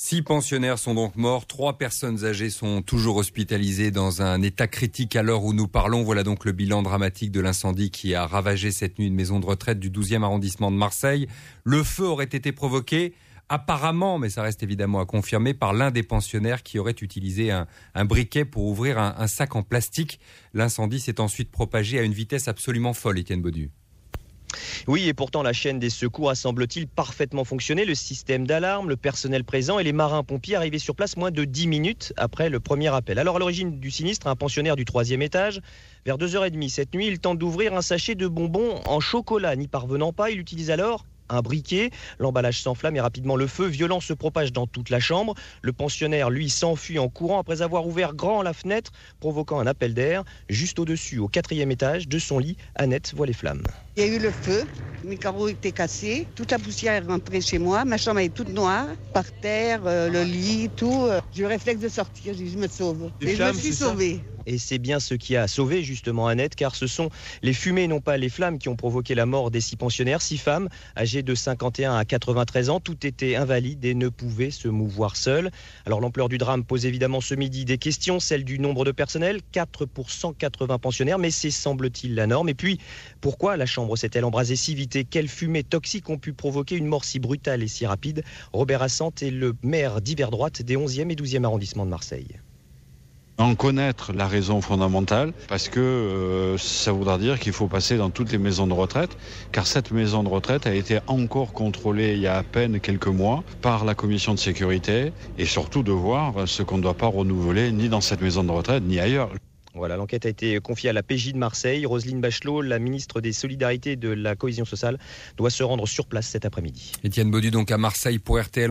6 pensionnaires sont donc morts. 3 personnes âgées sont toujours hospitalisées dans un état critique à l'heure où nous parlons. Voilà donc le bilan dramatique de l'incendie qui a ravagé cette nuit une maison de retraite du 12e arrondissement de Marseille. Le feu aurait été provoqué apparemment, mais ça reste évidemment à confirmer, par l'un des pensionnaires qui aurait utilisé un briquet pour ouvrir un sac en plastique. L'incendie s'est ensuite propagé à une vitesse absolument folle, Étienne Baudu. Oui, et pourtant la chaîne des secours a semble-t-il parfaitement fonctionné. Le système d'alarme, le personnel présent et les marins-pompiers arrivés sur place moins de 10 minutes après le premier appel. Alors à l'origine du sinistre, un pensionnaire du 3e étage, vers 2h30 cette nuit, il tente d'ouvrir un sachet de bonbons en chocolat. N'y parvenant pas, il utilise alors un briquet. L'emballage s'enflamme et rapidement le feu violent se propage dans toute la chambre. Le pensionnaire, lui, s'enfuit en courant après avoir ouvert grand la fenêtre, provoquant un appel d'air. Juste au-dessus, au 4e étage de son lit, Annette voit les flammes. Il y a eu le feu, mes carreaux étaient cassés, toute la poussière est rentrée chez moi, ma chambre est toute noire, par terre, le lit, tout. J'ai eu le réflexe de sortir, j'ai dit je me sauve. Et je me suis sauvée. Et c'est bien ce qui a sauvé justement Annette, car ce sont les fumées, non pas les flammes, qui ont provoqué la mort des 6 pensionnaires. 6 femmes, âgées de 51 à 93 ans, toutes étaient invalides et ne pouvaient se mouvoir seules. Alors l'ampleur du drame pose évidemment ce midi des questions, celle du nombre de personnel, 4 pour 180 pensionnaires, mais c'est semble-t-il la norme. Et puis, pourquoi la chambre s'est-elle embrasée si vite et quelles fumées toxiques ont pu provoquer une mort si brutale et si rapide? Robert Assante est le maire d'Yverdroite des 11e et 12e arrondissements de Marseille. En connaître la raison fondamentale, parce que ça voudra dire qu'il faut passer dans toutes les maisons de retraite, car cette maison de retraite a été encore contrôlée il y a à peine quelques mois par la commission de sécurité, et surtout de voir ce qu'on ne doit pas renouveler ni dans cette maison de retraite ni ailleurs. Voilà, l'enquête a été confiée à la PJ de Marseille. Roselyne Bachelot, la ministre des Solidarités et de la Cohésion sociale, doit se rendre sur place cet après-midi. Étienne Baudu donc à Marseille pour RTL.